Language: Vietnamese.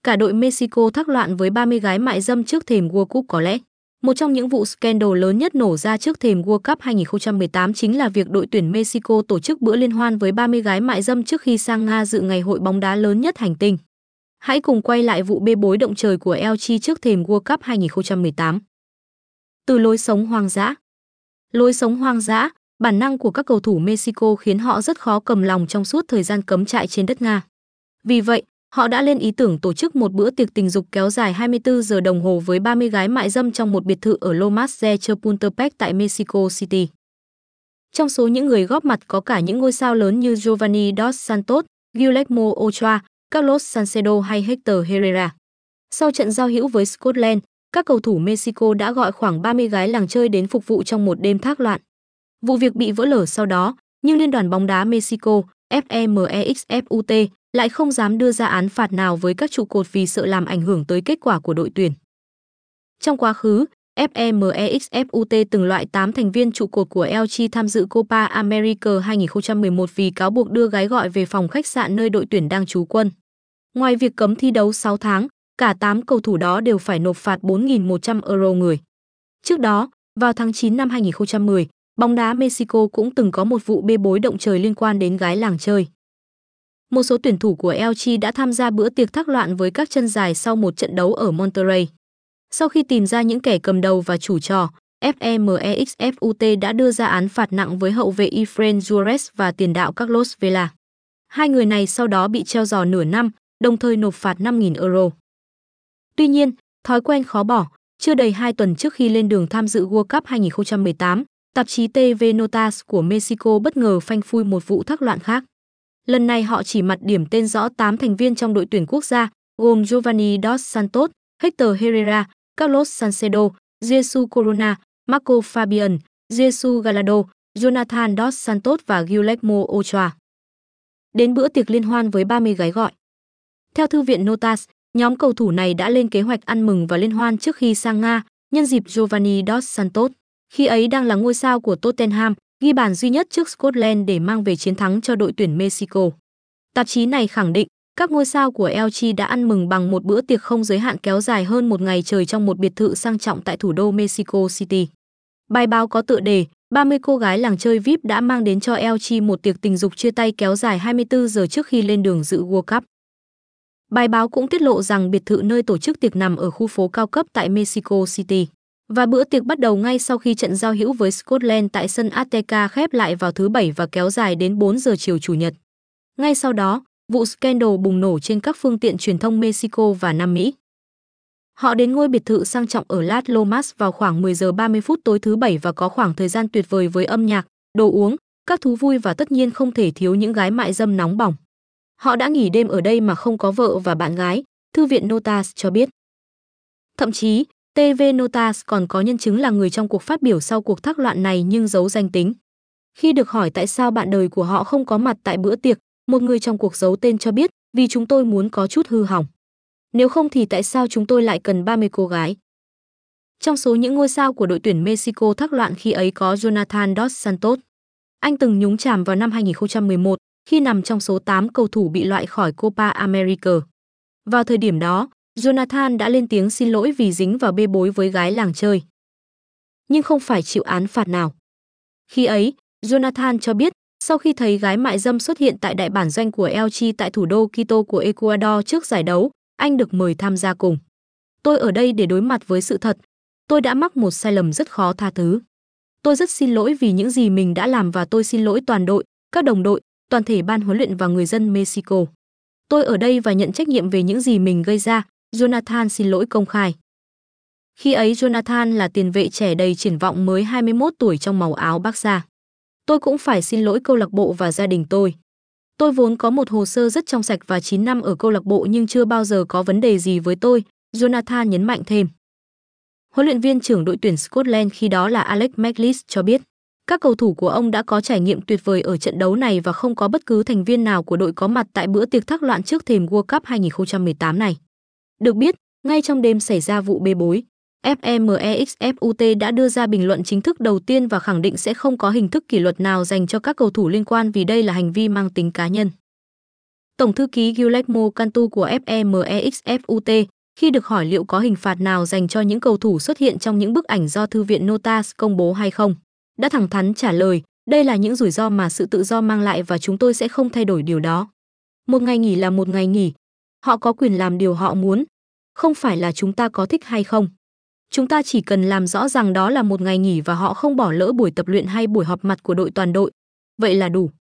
cả đội Mexico thác loạn với 30 gái mại dâm trước thềm World Cup. Có lẽ một trong những vụ scandal lớn nhất nổ ra trước thềm World Cup 2018 chính là việc đội tuyển Mexico tổ chức bữa liên hoan với 30 gái mại dâm trước khi sang Nga dự ngày hội bóng đá lớn nhất hành tinh. Hãy cùng quay lại vụ bê bối động trời của LG trước thềm World Cup 2018. Từ lối sống hoang dã. Lối sống hoang dã, bản năng của các cầu thủ Mexico khiến họ rất khó cầm lòng trong suốt thời gian cấm trại trên đất Nga. Vì vậy, họ đã lên ý tưởng tổ chức một bữa tiệc tình dục kéo dài 24 giờ đồng hồ với 30 gái mại dâm trong một biệt thự ở Lomas de Chapultepec tại Mexico City. Trong số những người góp mặt có cả những ngôi sao lớn như Giovanni Dos Santos, Guillermo Ochoa, Carlos Salcedo hay Hector Herrera. Sau trận giao hữu với Scotland, các cầu thủ Mexico đã gọi khoảng 30 gái làng chơi đến phục vụ trong một đêm thác loạn. Vụ việc bị vỡ lở sau đó, nhưng Liên đoàn bóng đá Mexico, FEMEXFUT, lại không dám đưa ra án phạt nào với các trụ cột vì sợ làm ảnh hưởng tới kết quả của đội tuyển. Trong quá khứ, FEMEXFUT từng loại 8 thành viên trụ cột của LG tham dự Copa America 2011 vì cáo buộc đưa gái gọi về phòng khách sạn nơi đội tuyển đang trú quân. Ngoài việc cấm thi đấu 6 tháng, cả 8 cầu thủ đó đều phải nộp phạt 4.100 euro người. Trước đó, vào tháng 9 năm 2010, bóng đá Mexico cũng từng có một vụ bê bối động trời liên quan đến gái làng chơi. Một số tuyển thủ của LG đã tham gia bữa tiệc thác loạn với các chân dài sau một trận đấu ở Monterrey. Sau khi tìm ra những kẻ cầm đầu và chủ trò, FEMEXFUT đã đưa ra án phạt nặng với hậu vệ Efrain Juarez và tiền đạo Carlos Vela. Hai người này sau đó bị treo giò nửa năm, đồng thời nộp phạt 5.000 euro. Tuy nhiên, thói quen khó bỏ, chưa đầy 2 tuần trước khi lên đường tham dự World Cup 2018, tạp chí TV Notas của Mexico bất ngờ phanh phui một vụ thác loạn khác. Lần này họ chỉ mặt điểm tên rõ 8 thành viên trong đội tuyển quốc gia, gồm Giovanni Dos Santos, Hector Herrera, Carlos Salcedo, Jesus Corona, Marco Fabian, Jesus Gallardo, Jonathan Dos Santos và Guillermo Ochoa. Đến bữa tiệc liên hoan với 30 gái gọi. Theo thư viện Notas, nhóm cầu thủ này đã lên kế hoạch ăn mừng và liên hoan trước khi sang Nga, nhân dịp Giovanni Dos Santos, khi ấy đang là ngôi sao của Tottenham, ghi bàn duy nhất trước Scotland để mang về chiến thắng cho đội tuyển Mexico. Tạp chí này khẳng định, các ngôi sao của LG đã ăn mừng bằng một bữa tiệc không giới hạn kéo dài hơn một ngày trời trong một biệt thự sang trọng tại thủ đô Mexico City. Bài báo có tựa đề 30 cô gái làng chơi VIP đã mang đến cho LG một tiệc tình dục chia tay kéo dài 24 giờ trước khi lên đường dự World Cup. Bài báo cũng tiết lộ rằng biệt thự nơi tổ chức tiệc nằm ở khu phố cao cấp tại Mexico City. Và bữa tiệc bắt đầu ngay sau khi trận giao hữu với Scotland tại sân Azteca khép lại vào thứ Bảy và kéo dài đến 4 giờ chiều Chủ nhật. Ngay sau đó, vụ scandal bùng nổ trên các phương tiện truyền thông Mexico và Nam Mỹ. Họ đến ngôi biệt thự sang trọng ở Las Lomas vào khoảng 10 giờ 30 phút tối thứ Bảy và có khoảng thời gian tuyệt vời với âm nhạc, đồ uống, các thú vui và tất nhiên không thể thiếu những gái mại dâm nóng bỏng. Họ đã nghỉ đêm ở đây mà không có vợ và bạn gái, thư viện Notas cho biết. Thậm chí, TV Notas còn có nhân chứng là người trong cuộc phát biểu sau cuộc thác loạn này nhưng giấu danh tính. Khi được hỏi tại sao bạn đời của họ không có mặt tại bữa tiệc, một người trong cuộc giấu tên cho biết, vì chúng tôi muốn có chút hư hỏng. Nếu không thì tại sao chúng tôi lại cần 30 cô gái? Trong số những ngôi sao của đội tuyển Mexico thác loạn khi ấy có Jonathan Dos Santos. Anh từng nhúng chàm vào năm 2011 khi nằm trong số 8 cầu thủ bị loại khỏi Copa America. Vào thời điểm đó, Jonathan đã lên tiếng xin lỗi vì dính vào bê bối với gái làng chơi. Nhưng không phải chịu án phạt nào. Khi ấy, Jonathan cho biết, sau khi thấy gái mại dâm xuất hiện tại đại bản doanh của LG tại thủ đô Quito của Ecuador trước giải đấu, anh được mời tham gia cùng. Tôi ở đây để đối mặt với sự thật. Tôi đã mắc một sai lầm rất khó tha thứ. Tôi rất xin lỗi vì những gì mình đã làm và tôi xin lỗi toàn đội, các đồng đội, toàn thể ban huấn luyện và người dân Mexico. Tôi ở đây và nhận trách nhiệm về những gì mình gây ra, Jonathan xin lỗi công khai. Khi ấy Jonathan là tiền vệ trẻ đầy triển vọng mới 21 tuổi trong màu áo Barca. Tôi cũng phải xin lỗi câu lạc bộ và gia đình tôi. Tôi vốn có một hồ sơ rất trong sạch và 9 năm ở câu lạc bộ nhưng chưa bao giờ có vấn đề gì với tôi, Jonathan nhấn mạnh thêm. Huấn luyện viên trưởng đội tuyển Scotland khi đó là Alex McLeish cho biết, các cầu thủ của ông đã có trải nghiệm tuyệt vời ở trận đấu này và không có bất cứ thành viên nào của đội có mặt tại bữa tiệc thác loạn trước thềm World Cup 2018 này. Được biết, ngay trong đêm xảy ra vụ bê bối, FEMEXFUT đã đưa ra bình luận chính thức đầu tiên và khẳng định sẽ không có hình thức kỷ luật nào dành cho các cầu thủ liên quan vì đây là hành vi mang tính cá nhân. Tổng thư ký Guillermo Cantu của FEMEXFUT khi được hỏi liệu có hình phạt nào dành cho những cầu thủ xuất hiện trong những bức ảnh do thư viện Notas công bố hay không, đã thẳng thắn trả lời, đây là những rủi ro mà sự tự do mang lại và chúng tôi sẽ không thay đổi điều đó. Một ngày nghỉ là một ngày nghỉ. Họ có quyền làm điều họ muốn. Không phải là chúng ta có thích hay không. Chúng ta chỉ cần làm rõ rằng đó là một ngày nghỉ và họ không bỏ lỡ buổi tập luyện hay buổi họp mặt của đội toàn đội. Vậy là đủ.